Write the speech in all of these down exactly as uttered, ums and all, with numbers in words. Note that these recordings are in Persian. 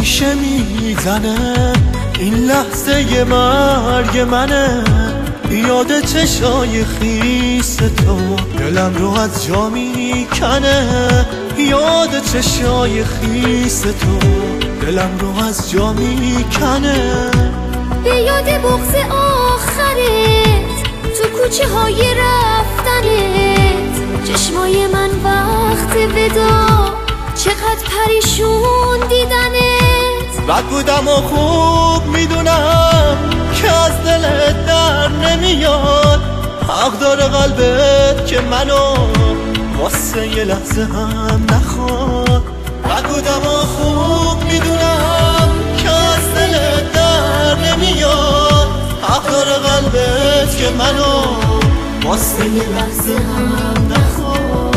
ریشه میزنه، این لحظه مرگ منه. یاد چشای خیس تو دلم رو از جا میکنه، یاد چشای خیس تو دلم رو از جا میکنه. به یاد بغض آخرت تو کوچه های رفتنت، چشمای من وقت ودا چقدر پریشون دیدنت. بد بودم و خوب میدونم که از دلت در نمیاد، حق داره قلبت که منو واسه یه لحظه هم نخواد. بد بودم و خوب میدونم که از دلت در نمیاد، حق داره قلبت که منو واسه یه لحظه هم نخواد.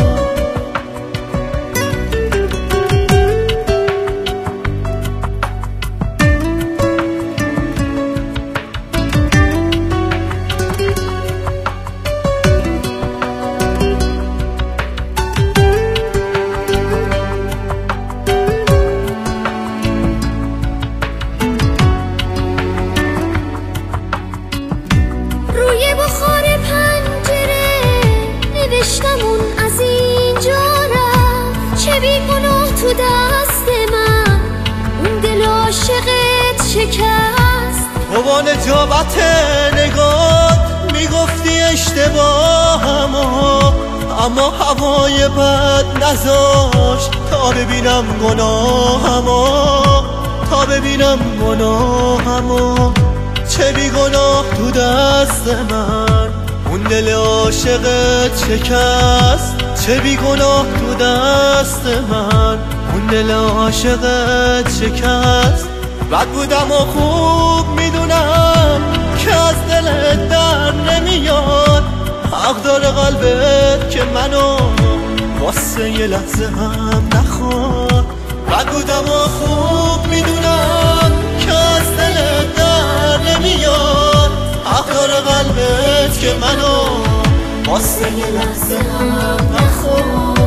از اینجا رفت چه بیگناه تو دست من، اون دل عاشقت شکست. تو با نجابت نگات میگفتی اشتباهم، اما هوای بد نذاشت تا ببینم گناهمو، تا ببینم گناهمو. چه بیگناه تو دست من اون دل عاشقت شکست، چه بیگناه تو دست من اون دل عاشقت شکست. بد بودم و خوب میدونم که از دلت در نمیاد، حق داره قلبت که منو واسه یه لحظه هم نخواد. بد بودم و خوب میدونم که از دلت در نمیاد، حق داره قلبت که منو واسه یه لحظه هم نخواد.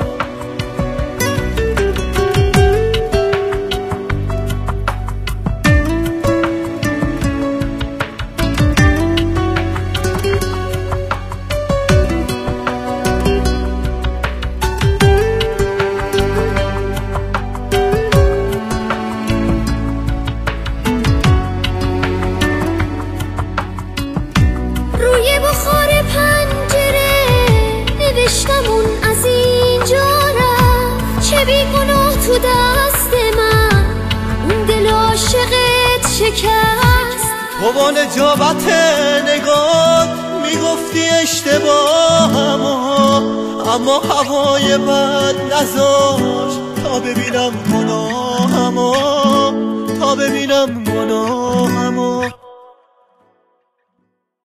روی بخار پنجره نوشتمون از اینجا رفت چه بیگناه تو دست من اون دل عاشقت شکست. تو با نجابت نگات میگفتی اشتباهم، اما هوای بد نذاشت تا ببینم گناهمو، تا ببینم گناهمو.